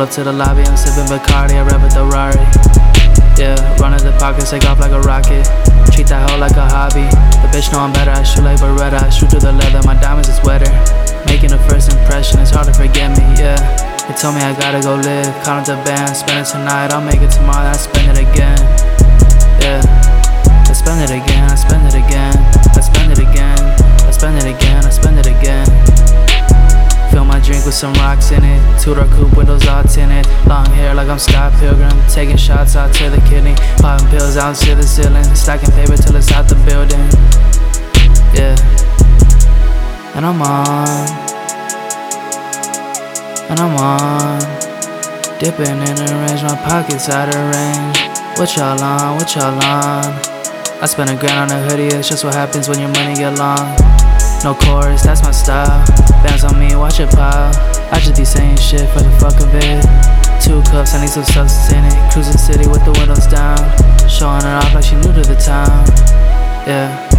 up to the lobby, I'm sipping Bacardi, I rev with the Rari. Yeah, run at the pockets, take off like a rocket. Treat that hoe like a hobby. The bitch know I'm better, I shoot like Beretta. I shoot through the leather, my diamonds is wetter. Making a first impression, it's hard to forget me, yeah. They told me I gotta go live, count up the band. Spend it tonight, I'll make it tomorrow, then I spend it again. Yeah, I spend it again, I spend it again. I spend it again, I spend it again, I spend it again. Fill my drink with some rocks in it. Two-door coupe, windows all tinted. Long hair like I'm Scott Pilgrim. Taking shots out to the kidney. Popping pills out to the ceiling. Stacking paper till it's out the building. Yeah. And I'm on. And I'm on. Dipping in the range, my pockets out of range. What y'all on, what y'all on? I spent $1,000 on a hoodie, it's just what happens when your money get long. No chorus, that's my style. Bands on me, watch it pile. I just be saying shit for the fuck of it. 2 cups, I need some substance in it. Cruising city with the windows down. Showing her off like she new to the town. Yeah.